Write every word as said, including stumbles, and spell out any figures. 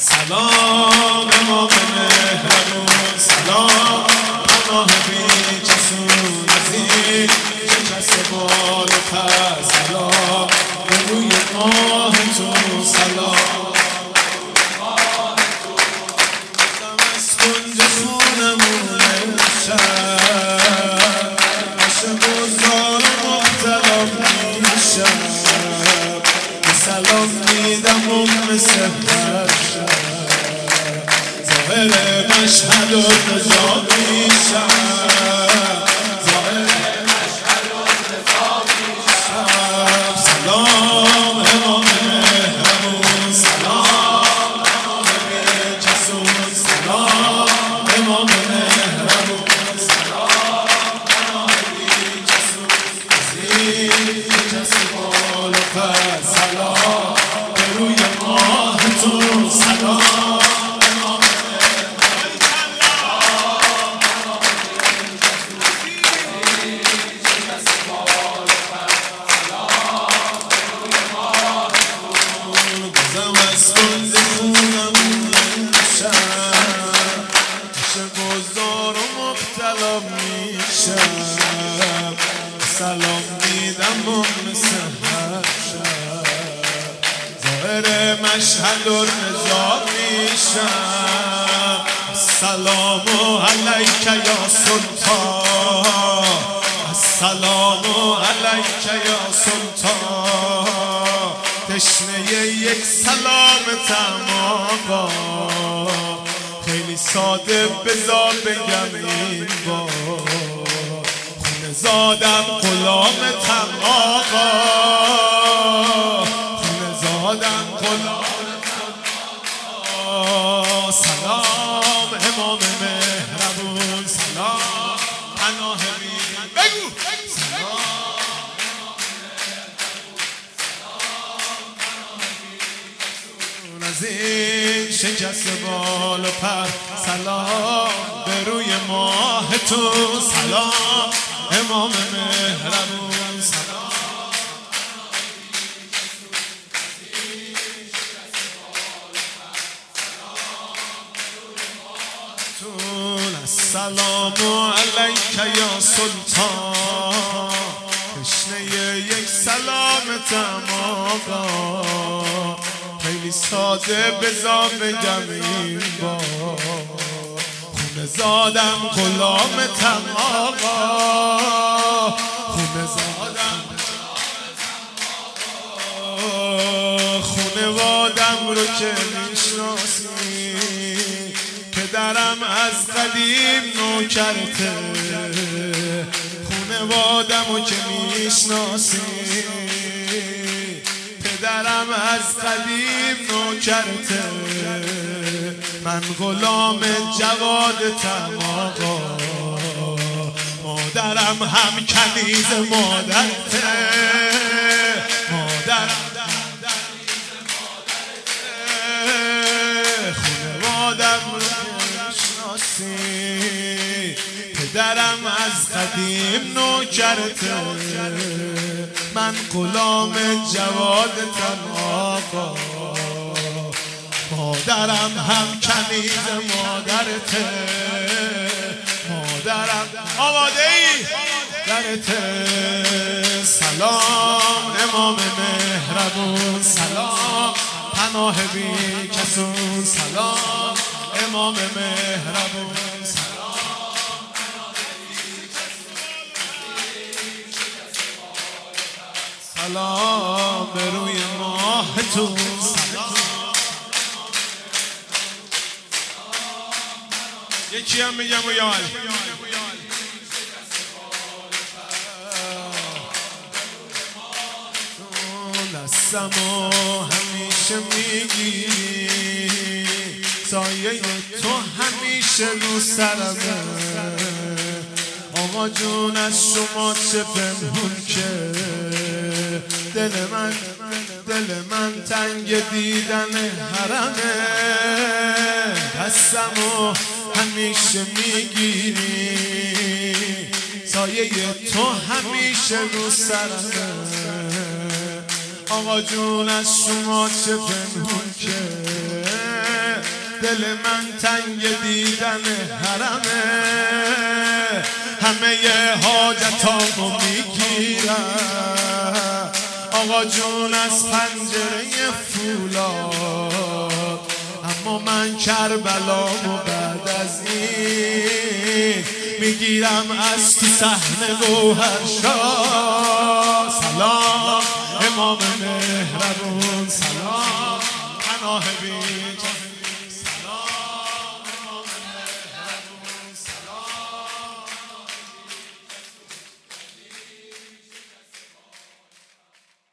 سلام امام مهربون، سلام پناه بی جسون عزیز چه کس بال و پر، سلام به روی ماه تو، سلام دم از کنج خونمون امشب عشق و زار مبتلا میشم، سلام میدم ام سحر شب ظاهر مشهد و رضا میشم، ظاهر مشهد و رضا میشم. سلام امام مهربون، سلام امام بی جسون، سلام امام مهربون، سلام امام بی جسون عزیز کسی بال و پر، سلام به روی ماه تو، سلام میشم، سلام میدم ام سحر شب ظاهر مشهد و رضا میشم. السلام علیک یا سلطان، السلام علیک یا سلطان، تشنه یک سلامتم آقا، خیلی ساده بذار بگم این بار، خونه زادم غلامتم آقا، خونه زادم غلامتم آقا. سلام امام مهربون، سلام پناه میدم، بگو سلام از این شکست بال و پر، سلام به روی ماه تو، سلام امام مهربون، سلام السلام علیک یا سلطان، تشنه یک سلامتم آقا، خیلی ساده بذار بگم این بار، خونه زادم غلامتم آقا، خونه زادم آقا، خونه وادم رو که میشناسی، پدرم از قدیم نوکرته، خونه وادم رو که میشناسی، پدرم از قدیم نوکرته، من غلام جوادتم آقا، مادرم هم کنیز مادرته، مادرم خونوادم رو میشناسی، پدرم از قدیم نوکرته، من غلام جوادتم آقا، مادرم هم کنیز مادرته، مادرم آماده ای درته. سلام امام مهربون، سلام پناه بی کسون، سلام امام مهربون، سلام به روی ماه تو، سلام یکی هم میگم و یال دستمو همیشه میگیری، سایه تو همیشه رو سرمه، آقا جون از شما چه پنهون که، دل من دل من تنگ دیدن حرمه، دستمو همیشه میگیری، سایه تو همیشه رو سرمه، آقا جون از شما چه پنهون که، دل من تنگ دیدن حرمه، همه حاجتامو میگیرم آقا جون از پنجره فولاد. اما من کربلامو بعد از این میگیرم از تو صحنه گوهرشاد. سلام امام مهربون، سلام پناه بین.